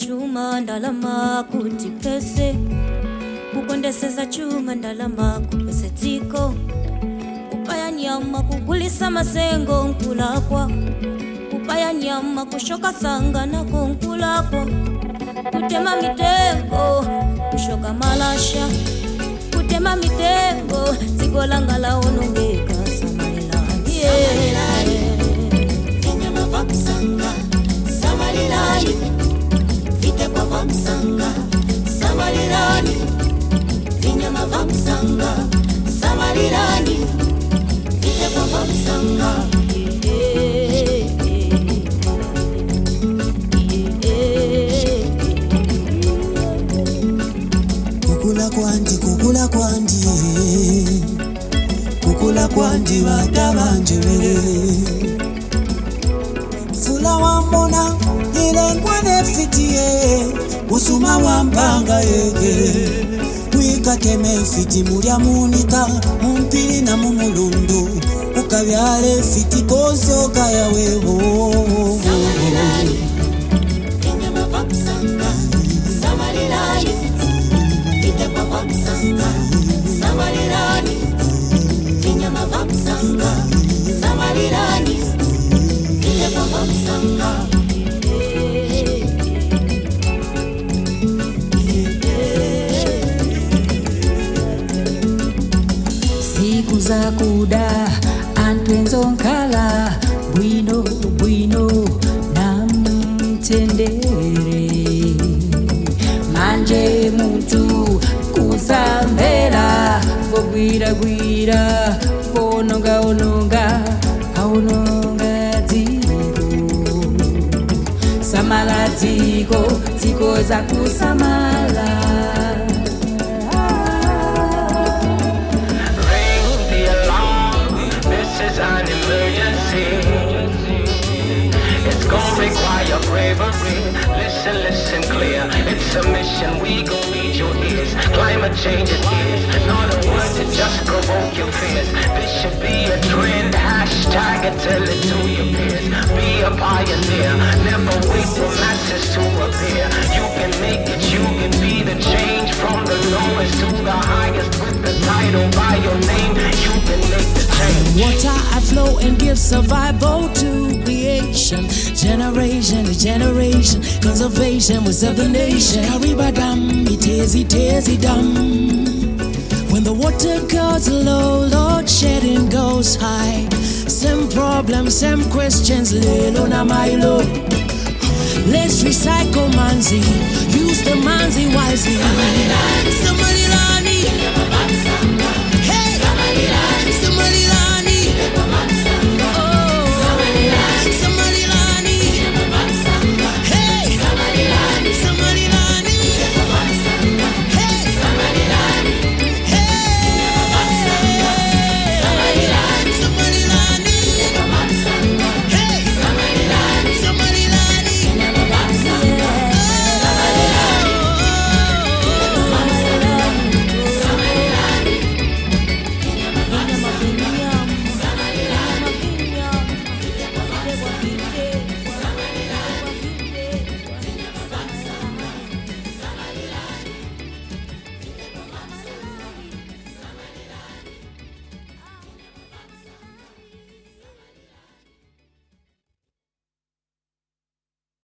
chuma ndalama kuti pese kukondeseza chuma ndalama kupese tiko kupaya nyama kugulisa masengo nkulakwa kupaya nyama kushoka sanga nako nkulakwa kutema mitengo kushoka malasha kutema mitengo zigolanga la onongeka samalilani Vinyama vakusanga samalilani vite kwa vakusanga samalilani vinyama vakusanga samalilani vite kwa vakusanga kukula kwandi watabanjebele fula wambona ile nkwane fitiye usuma wampanga yege mwikateme fiti mulya munika mumpili na mumulundu ukabyale fiti kozo kaya webo samalilani vinyama vakusanga samalilani vite kwa vakusanga samalilani vinyama vakusanga samalilani vite kwa vakusanga siku za kuda antwenzonkala bwino bwino namtendere manje muntu kusambera gwira ononga dziko samala dziko za kusamala. An emergency. It's gonna require bravery. Listen clear. It's a mission. We gon' need your ears. Climate change it is not a word to just provoke your fears. This should be a trend. Hashtag it, tell it to your peers. Be a pioneer. Never wait for masses to appear. You can make it. You can be the change from the lowest to the highest. With the title by your name, you can make the change. Water I flow and give survival to creation. Generation to generation. Conservation will serve the nation. Karibadam, it is dum. When the water goes low, Lord shedding goes high. Same problems, same questions, little na my low. Let's recycle manzi, use the manzi wisely. Somebody lani,